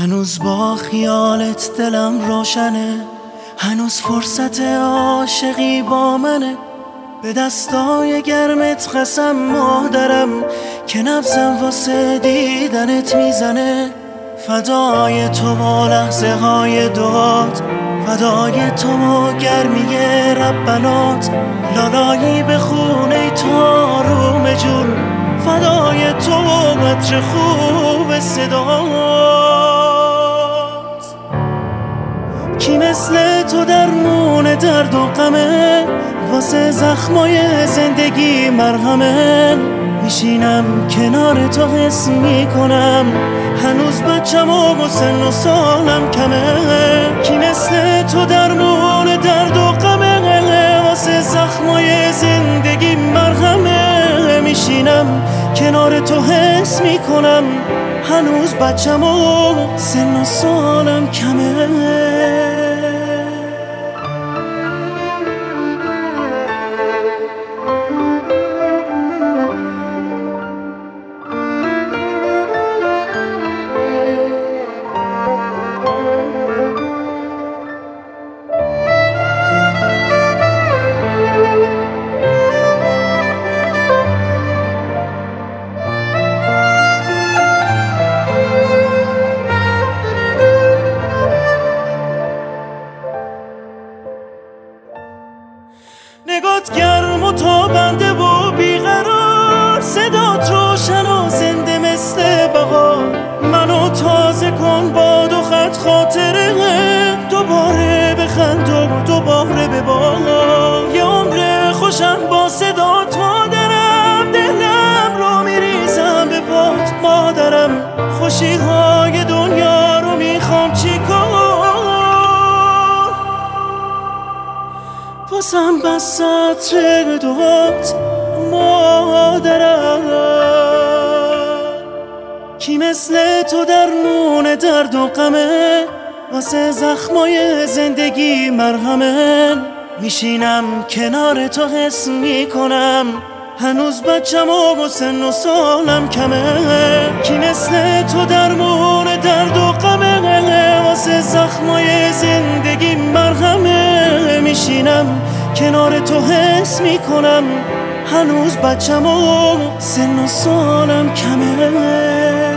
هنوز با خیالت دلم روشنه، هنوز فرصت عاشقی با منه. به دستای گرمت قسم مادرم که نبضم واسه دیدنت میزنه. فدای تو با لحظه های دعات، فدای تو و گرمی ربنات، لالایی به خونه تو آروم جون، فدای تو و عطر خوب صدات. کی مثل تو درمون درد و غمه، واسه زخمای زندگی مرهمه. میشینم کنار تو حس میکنم هنوز بچم و سن و سالم کمه. کی مثل تو درمون درد و غمه، واسه زخمای زندگی مرهمه. میشینم کنار تو حس میکنم هنوز بچم و سن و سالم کمه. نگات گرم و تابنده و بیقرار، صدات روشن و زنده مثل بهار. منو تازه کن با دو خط خاطره، دوباره بخند و دوباره ببار. یه عمر خوشم با صدات مادرم، دلم رو میریزم به پات مادرم. خوشی های دنیا رو میخوام چیکار، واسم بس عطر دوات مادرم. کی مثل تو درمون درد و غمه، واسه زخمای زندگی مرهمه. میشینم کنار تو حس میکنم هنوز بچم و سن و سالم کمه. کی مثل تو درمون درد و غمه، واسه زخمای زندگی مرهمه. میشینم کنار تو حس میکنم هنوز بچم و سن و سالم کمه.